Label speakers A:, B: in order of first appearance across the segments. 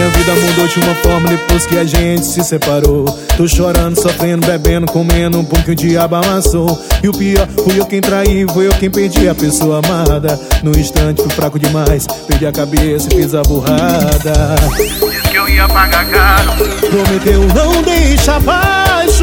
A: Minha vida mudou de uma forma depois que a gente se separou. Tô chorando, sofrendo, bebendo, comendo um pão que o diabo amassou. E o pior, fui eu quem traí, foi eu quem perdi a pessoa amada. No instante fui fraco demais, perdi a cabeça e fiz a burrada.
B: Disse que eu ia pagar caro,
A: prometeu não deixar baixo.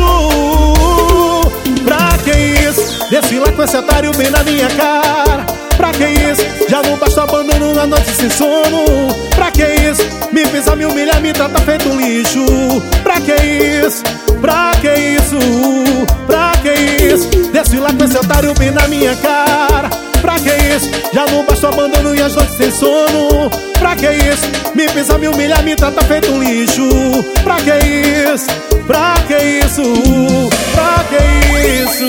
A: Pra que isso? Desci lá com esse otário bem na minha cara. Pra que isso? Já não basta o abandono na noite sem sono. Pra que isso? Me pisar, me humilhar, me tratar feito lixo. Pra que isso? Pra que isso? Pra que isso? Desci lá com esse otário bem na minha cara. Pra que isso? Já não basta o abandono e as noites sem sono. Pra que isso? Me pisar, me humilhar, me tratar feito lixo. Pra que isso? Pra que isso? Pra que isso?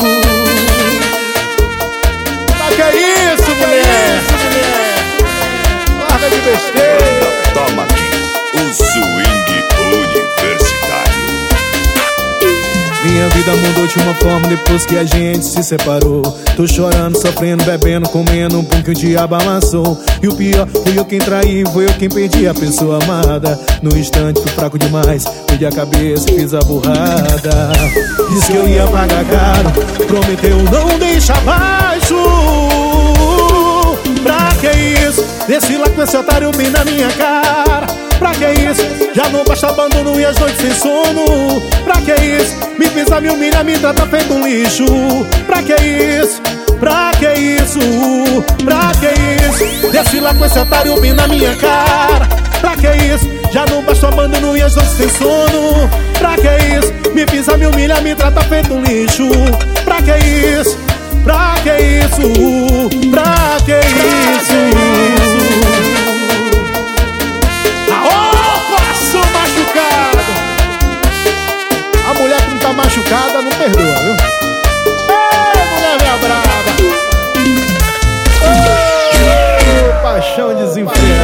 A: Que isso, mulher? Larga de besteira.
C: Toma aqui, o swing universitário.
A: Minha vida mudou de uma forma depois que a gente se separou. Tô chorando, sofrendo, bebendo, comendo um pão que o diabo amassou. E o pior, fui eu quem traí, foi eu quem perdi a pessoa amada. No instante fui fraco demais, perdi a cabeça e fiz a burrada. Disse que eu ia pagar caro, prometeu não deixar baixo. Pra que isso? Desci lá com esse otário bem na minha cara. Pra que isso? Já não basta abandono e as noites sem sono. Pra que isso? Me pisar, me humilhar, me tratar feito um lixo. Pra que isso? Pra que isso? Pra que isso? Desci lá com esse otário bem na minha cara. Pra que isso? Já não basta abandono e as noites sem sono. Pra que isso? Me pisar, me humilhar, me tratar feito um lixo. Pra que isso? Pra que isso? Pra que isso? Aô, coração machucado! A mulher que não tá machucada não perdoa, viu? Ei, mulher minha brava! Ô, paixão desenfreada!